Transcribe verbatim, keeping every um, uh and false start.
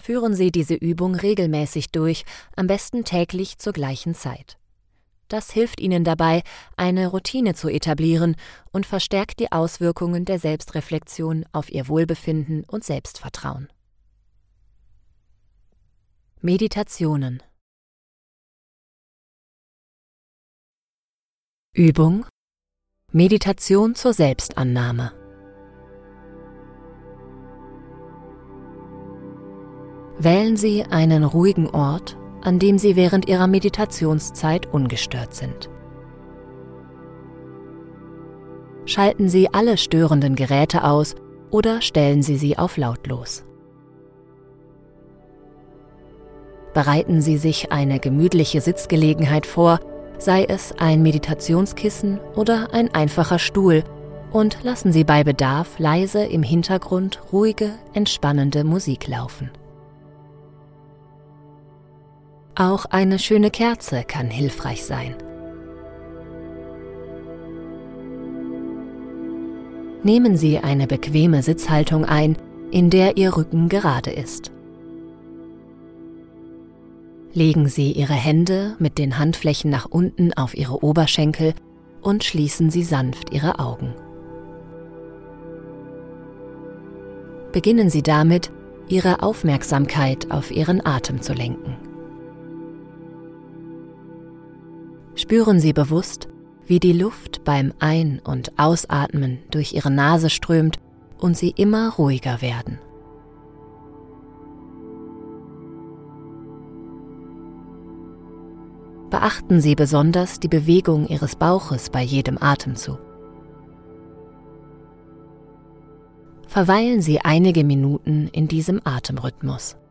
Führen Sie diese Übung regelmäßig durch, am besten täglich zur gleichen Zeit. Das hilft Ihnen dabei, eine Routine zu etablieren und verstärkt die Auswirkungen der Selbstreflexion auf Ihr Wohlbefinden und Selbstvertrauen. Meditationen. Übung: Meditation zur Selbstannahme. Wählen Sie einen ruhigen Ort, an dem Sie während Ihrer Meditationszeit ungestört sind. Schalten Sie alle störenden Geräte aus oder stellen Sie sie auf lautlos. Bereiten Sie sich eine gemütliche Sitzgelegenheit vor, sei es ein Meditationskissen oder ein einfacher Stuhl, und lassen Sie bei Bedarf leise im Hintergrund ruhige, entspannende Musik laufen. Auch eine schöne Kerze kann hilfreich sein. Nehmen Sie eine bequeme Sitzhaltung ein, in der Ihr Rücken gerade ist. Legen Sie Ihre Hände mit den Handflächen nach unten auf Ihre Oberschenkel und schließen Sie sanft Ihre Augen. Beginnen Sie damit, Ihre Aufmerksamkeit auf Ihren Atem zu lenken. Spüren Sie bewusst, wie die Luft beim Ein- und Ausatmen durch Ihre Nase strömt und Sie immer ruhiger werden. Beachten Sie besonders die Bewegung Ihres Bauches bei jedem Atemzug. Verweilen Sie einige Minuten in diesem Atemrhythmus.